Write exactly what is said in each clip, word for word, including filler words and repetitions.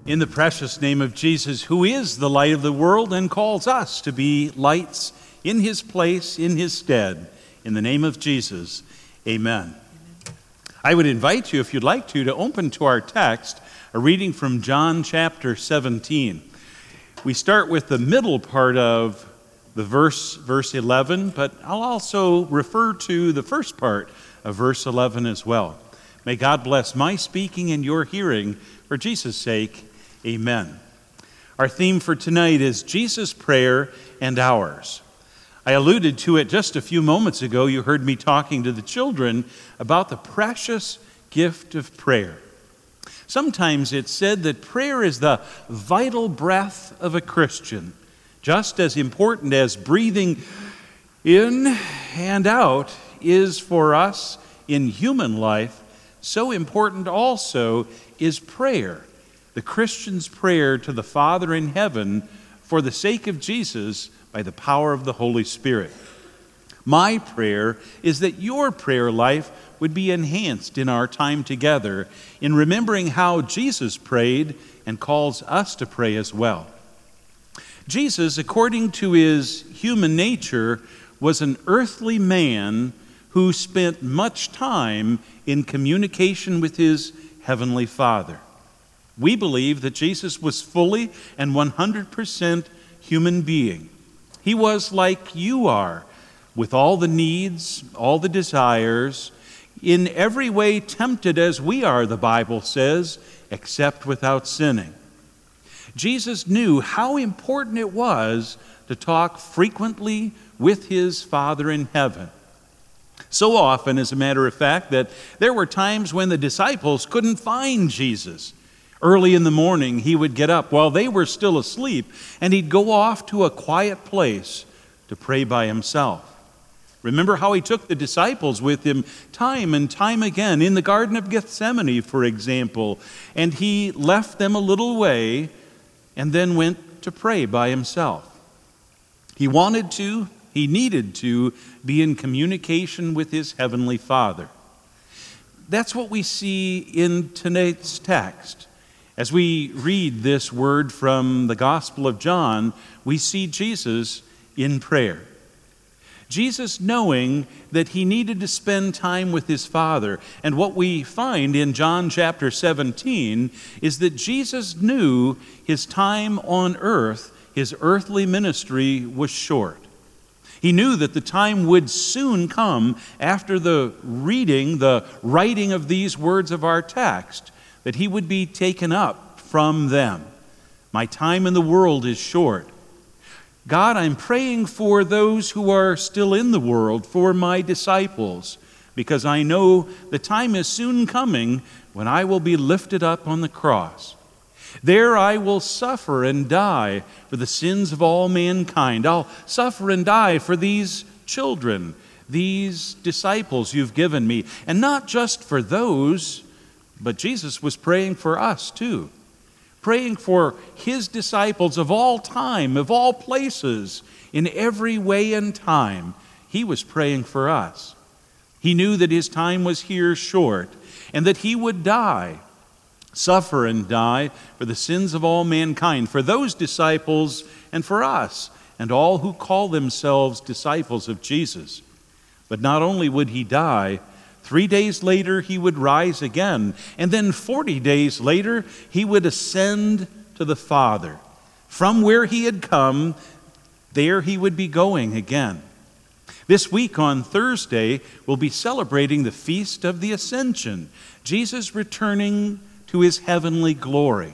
In the precious name of Jesus, who is the light of the world and calls us to be lights in his place, in his stead. In the name of Jesus, amen. I would invite you, if you'd like to, to open to our text, a reading from John chapter seventeen. We start with the middle part of the verse, verse eleven, but I'll also refer to the first part of verse eleven as well. May God bless my speaking and your hearing for Jesus' sake. Amen. Our theme for tonight is Jesus' prayer and ours. I alluded to it just a few moments ago. You heard me talking to the children about the precious gift of prayer. Sometimes it's said that prayer is the vital breath of a Christian, just as important as breathing in and out is for us in human life. So important also is prayer, the Christian's prayer to the Father in heaven for the sake of Jesus by the power of the Holy Spirit. My prayer is that your prayer life would be enhanced in our time together in remembering how Jesus prayed and calls us to pray as well. Jesus, according to his human nature, was an earthly man who spent much time in communication with his heavenly Father. We believe that Jesus was fully and one hundred percent human being. He was like you are, with all the needs, all the desires, in every way tempted as we are, the Bible says, except without sinning. Jesus knew how important it was to talk frequently with his Father in heaven. So often, as a matter of fact, that there were times when the disciples couldn't find Jesus. Early in the morning, he would get up while they were still asleep, and he'd go off to a quiet place to pray by himself. Remember how he took the disciples with him time and time again in the Garden of Gethsemane, for example, and he left them a little way and then went to pray by himself. He wanted to, he needed to be in communication with his heavenly Father. That's what we see in tonight's text. As we read this word from the Gospel of John, we see Jesus in prayer. Jesus knowing that he needed to spend time with his Father. And what we find in John chapter seventeen is that Jesus knew his time on earth, his earthly ministry, was short. He knew that the time would soon come after the reading, the writing of these words of our text, that he would be taken up from them. My time in the world is short. God, I'm praying for those who are still in the world, for my disciples, because I know the time is soon coming when I will be lifted up on the cross. There I will suffer and die for the sins of all mankind. I'll suffer and die for these children, these disciples you've given me, and not just for those, but Jesus was praying for us too, praying for his disciples of all time, of all places, in every way and time. He was praying for us. He knew that his time was here short and that he would die, suffer and die for the sins of all mankind, for those disciples and for us and all who call themselves disciples of Jesus. But not only would he die, three days later he would rise again, and then forty days later he would ascend to the Father. From where he had come, there he would be going again. This week on Thursday, we'll be celebrating the Feast of the Ascension, Jesus returning to his heavenly glory.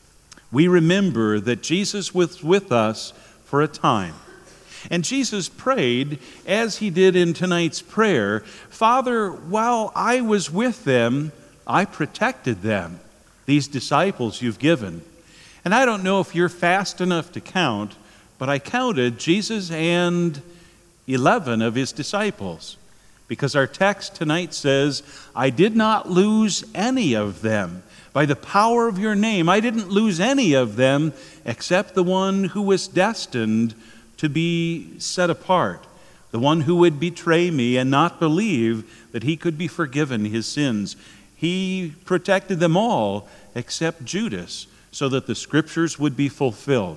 We remember that Jesus was with us for a time. And Jesus prayed, as he did in tonight's prayer, Father, while I was with them, I protected them, these disciples you've given. And I don't know if you're fast enough to count, but I counted Jesus and eleven of his disciples, because our text tonight says, I did not lose any of them. By the power of your name, I didn't lose any of them except the one who was destined to be set apart, the one who would betray me and not believe that he could be forgiven his sins. He protected them all except Judas, so that the Scriptures would be fulfilled.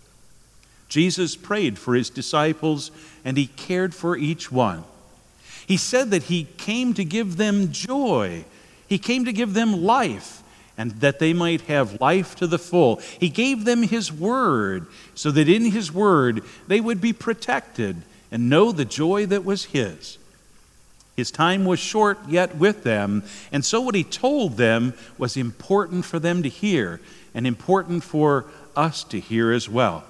Jesus prayed for his disciples, and he cared for each one. He said that he came to give them joy. He came to give them life, and that they might have life to the full. He gave them his word, so that in his word they would be protected and know the joy that was his. His time was short yet with them, and so what he told them was important for them to hear, and important for us to hear as well.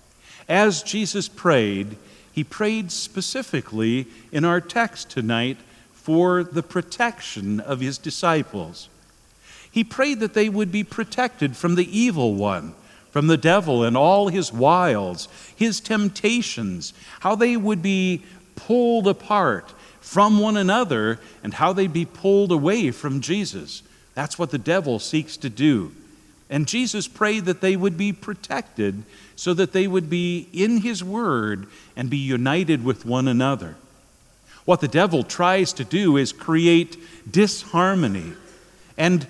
As Jesus prayed, he prayed specifically in our text tonight for the protection of his disciples. He prayed that they would be protected from the evil one, from the devil and all his wiles, his temptations, how they would be pulled apart from one another, and how they'd be pulled away from Jesus. That's what the devil seeks to do. And Jesus prayed that they would be protected so that they would be in his word and be united with one another. What the devil tries to do is create disharmony and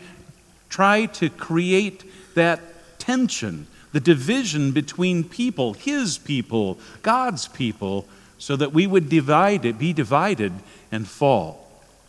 try to create that tension, the division between people, his people, God's people, so that we would divide it, be divided and fall.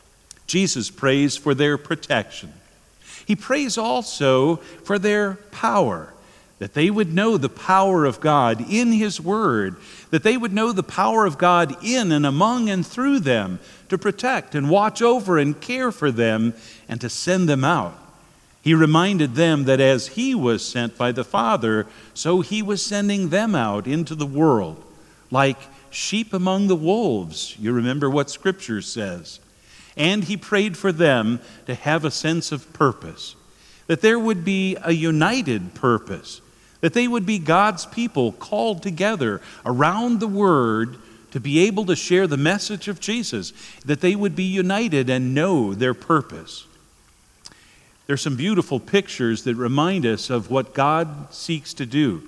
Jesus prays for their protection. He prays also for their power, that they would know the power of God in his word, that they would know the power of God in and among and through them to protect and watch over and care for them and to send them out. He reminded them that as he was sent by the Father, so he was sending them out into the world like sheep among the wolves. You remember what Scripture says. And he prayed for them to have a sense of purpose, that there would be a united purpose, that they would be God's people called together around the Word to be able to share the message of Jesus, that they would be united and know their purpose. There's some beautiful pictures that remind us of what God seeks to do.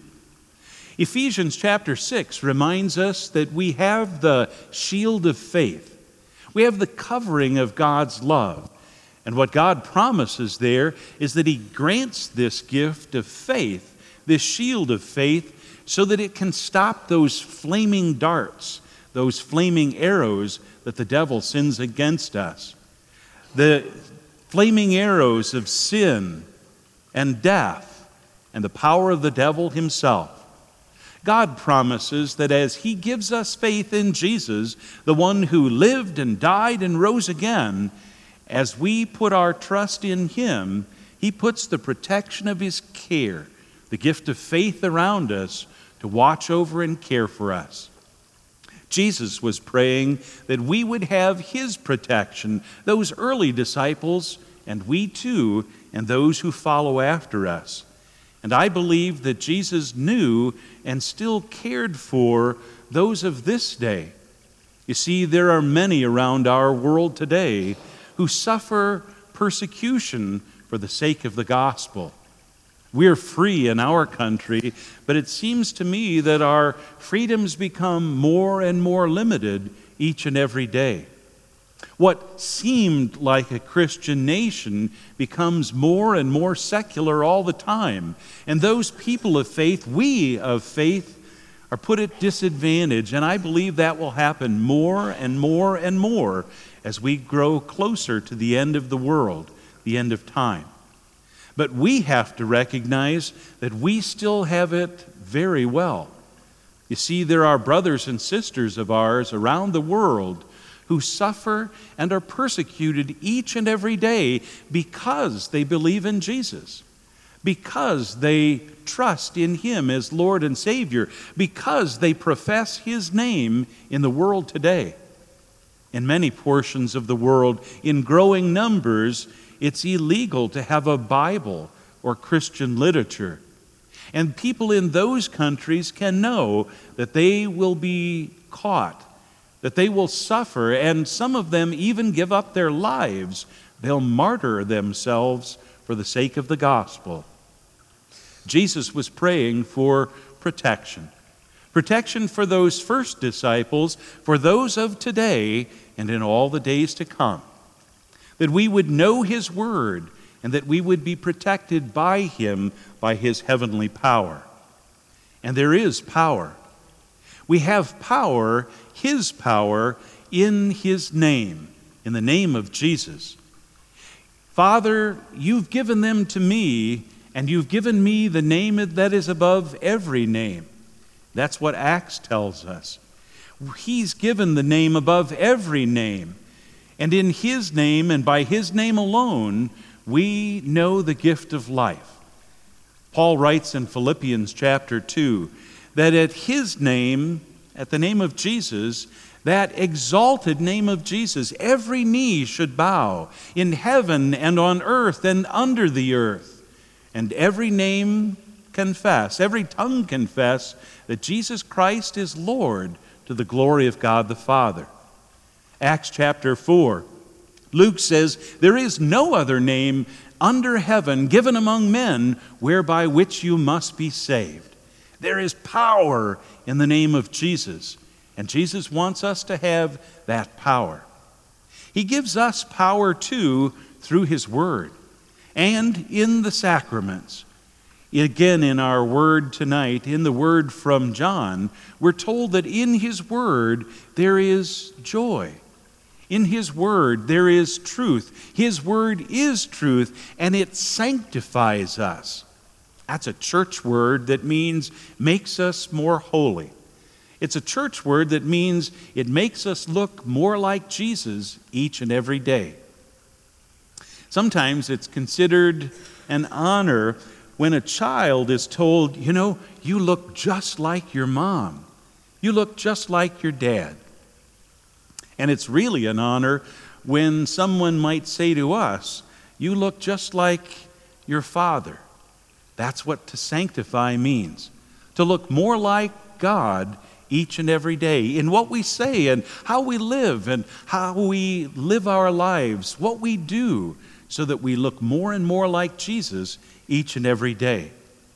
Ephesians chapter six reminds us that we have the shield of faith. We have the covering of God's love. And what God promises there is that he grants this gift of faith, this shield of faith, so that it can stop those flaming darts, those flaming arrows that the devil sends against us. The flaming arrows of sin and death and the power of the devil himself. God promises that as he gives us faith in Jesus, the one who lived and died and rose again, as we put our trust in him, he puts the protection of his care, the gift of faith around us to watch over and care for us. Jesus was praying that we would have his protection, those early disciples, and we too, and those who follow after us. And I believe that Jesus knew and still cared for those of this day. You see, there are many around our world today who suffer persecution for the sake of the gospel. We're free in our country, but it seems to me that our freedoms become more and more limited each and every day. What seemed like a Christian nation becomes more and more secular all the time. And those people of faith, we of faith, are put at disadvantage. And I believe that will happen more and more and more as we grow closer to the end of the world, the end of time. But we have to recognize that we still have it very well. You see, there are brothers and sisters of ours around the world who suffer and are persecuted each and every day because they believe in Jesus, because they trust in him as Lord and Savior, because they profess his name in the world today. In many portions of the world, in growing numbers, it's illegal to have a Bible or Christian literature. And people in those countries can know that they will be caught, that they will suffer, and some of them even give up their lives. They'll martyr themselves for the sake of the gospel. Jesus was praying for protection. Protection for those first disciples, for those of today, and in all the days to come. That we would know his word, and that we would be protected by him, by his heavenly power. And there is power. We have power, his power, in his name, in the name of Jesus. Father, you've given them to me, and you've given me the name that is above every name. That's what Acts tells us. He's given the name above every name. And in his name, and by his name alone, we know the gift of life. Paul writes in Philippians chapter two that at his name, at the name of Jesus, that exalted name of Jesus, every knee should bow in heaven and on earth and under the earth. And every name confess, every tongue confess that Jesus Christ is Lord to the glory of God the Father. Acts chapter four, Luke says, there is no other name under heaven given among men whereby which you must be saved. There is power in the name of Jesus. And Jesus wants us to have that power. He gives us power too through his word and in the sacraments. Again, in our word tonight, in the word from John, we're told that in his word there is joy. In his word there is truth. His word is truth, and it sanctifies us. That's a church word that means makes us more holy. It's a church word that means it makes us look more like Jesus each and every day. Sometimes it's considered an honor when a child is told, you know, you look just like your mom. You look just like your dad. And it's really an honor when someone might say to us, you look just like your father. That's what to sanctify means. To look more like God each and every day in what we say and how we live and how we live our lives, what we do, so that we look more and more like Jesus each and every day.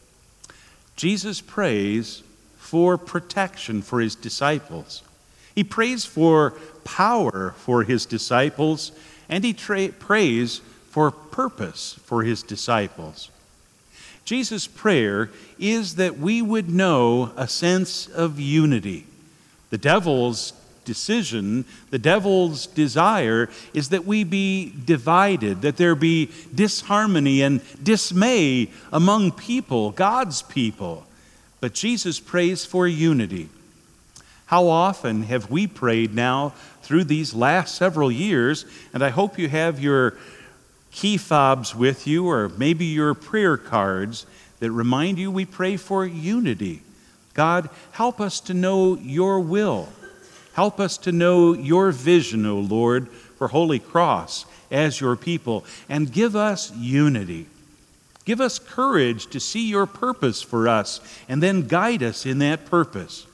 Jesus prays for protection for his disciples. He prays for power for his disciples, and he tra- prays for purpose for his disciples. Jesus' prayer is that we would know a sense of unity. The devil's decision, the devil's desire is that we be divided, that there be disharmony and dismay among people, God's people. But Jesus prays for unity. How often have we prayed now through these last several years, and I hope you have your key fobs with you, or maybe your prayer cards that remind you we pray for unity. God, help us to know your will. Help us to know your vision, O Lord, for Holy Cross as your people, and give us unity. Give us courage to see your purpose for us, and then guide us in that purpose.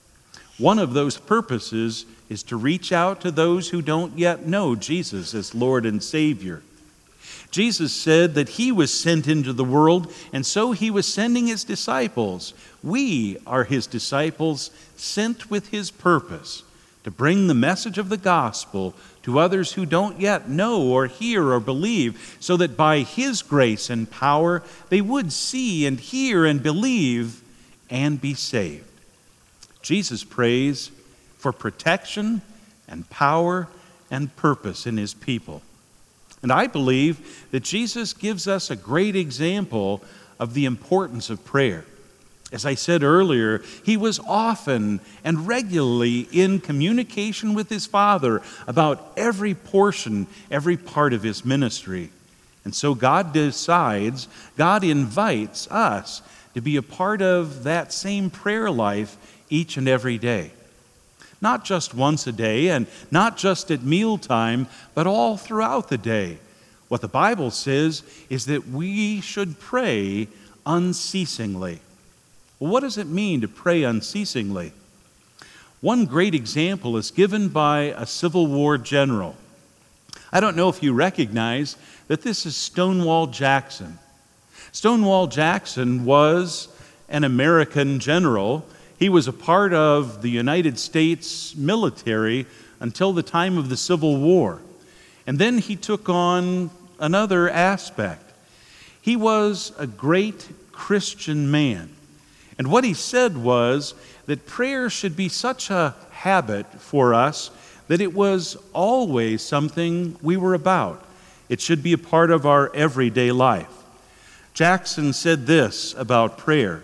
One of those purposes is to reach out to those who don't yet know Jesus as Lord and Savior. Jesus said that he was sent into the world, and so he was sending his disciples. We are his disciples, sent with his purpose to bring the message of the gospel to others who don't yet know or hear or believe, so that by his grace and power they would see and hear and believe and be saved. Jesus prays for protection and power and purpose in his people. And I believe that Jesus gives us a great example of the importance of prayer. As I said earlier, he was often and regularly in communication with his Father about every portion, every part of his ministry. And so God decides, God invites us to be a part of that same prayer life each and every day. Not just once a day and not just at mealtime, but all throughout the day. What the Bible says is that we should pray unceasingly. Well, what does it mean to pray unceasingly? One great example is given by a Civil War general. I don't know if you recognize that this is Stonewall Jackson. Stonewall Jackson was an American general. He was a part of the United States military until the time of the Civil War. And then he took on another aspect. He was a great Christian man. And what he said was that prayer should be such a habit for us that it was always something we were about. It should be a part of our everyday life. Jackson said this about prayer.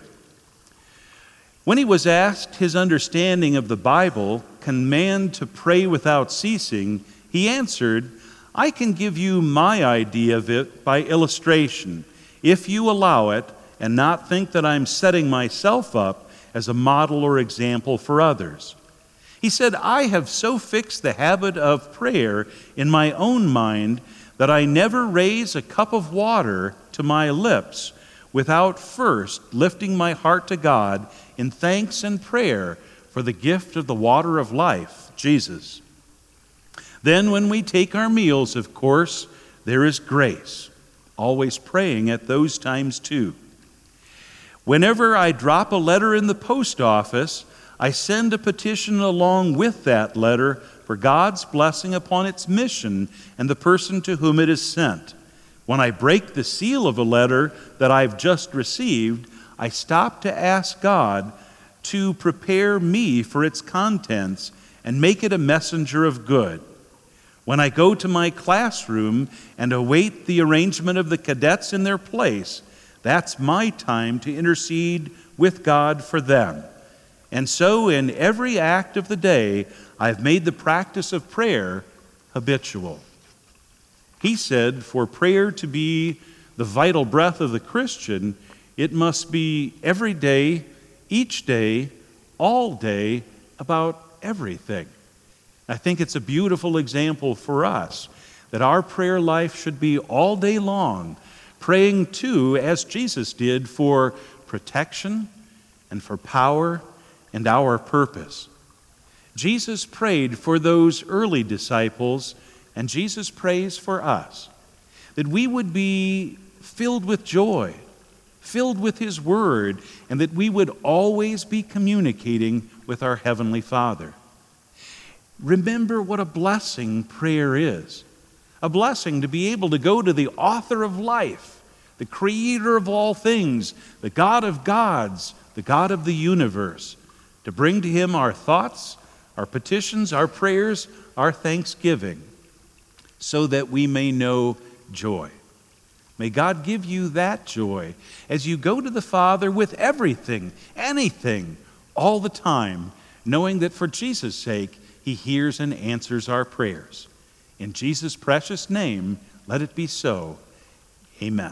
When he was asked his understanding of the Bible, command to pray without ceasing, he answered, I can give you my idea of it by illustration, if you allow it, and not think that I'm setting myself up as a model or example for others. He said, I have so fixed the habit of prayer in my own mind that I never raise a cup of water to my lips without first lifting my heart to God in thanks and prayer for the gift of the water of life, Jesus. Then when we take our meals, of course, there is grace, always praying at those times too. Whenever I drop a letter in the post office, I send a petition along with that letter for God's blessing upon its mission and the person to whom it is sent. When I break the seal of a letter that I've just received, I stop to ask God to prepare me for its contents and make it a messenger of good. When I go to my classroom and await the arrangement of the cadets in their place, that's my time to intercede with God for them. And so in every act of the day, I've made the practice of prayer habitual. He said, for prayer to be the vital breath of the Christian, it must be every day, each day, all day, about everything. I think it's a beautiful example for us that our prayer life should be all day long, praying too, as Jesus did, for protection and for power and our purpose. Jesus prayed for those early disciples, and Jesus prays for us, that we would be filled with joy, filled with His Word, and that we would always be communicating with our Heavenly Father. Remember what a blessing prayer is. A blessing to be able to go to the author of life, the creator of all things, the God of gods, the God of the universe, to bring to Him our thoughts, our petitions, our prayers, our thanksgiving, so that we may know joy. May God give you that joy as you go to the Father with everything, anything, all the time, knowing that for Jesus' sake, He hears and answers our prayers. In Jesus' precious name, let it be so. Amen.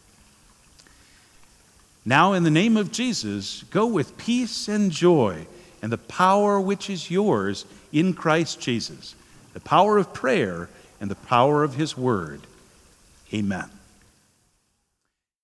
Now, in the name of Jesus, go with peace and joy and the power which is yours in Christ Jesus, the power of prayer and the power of His Word. Amen.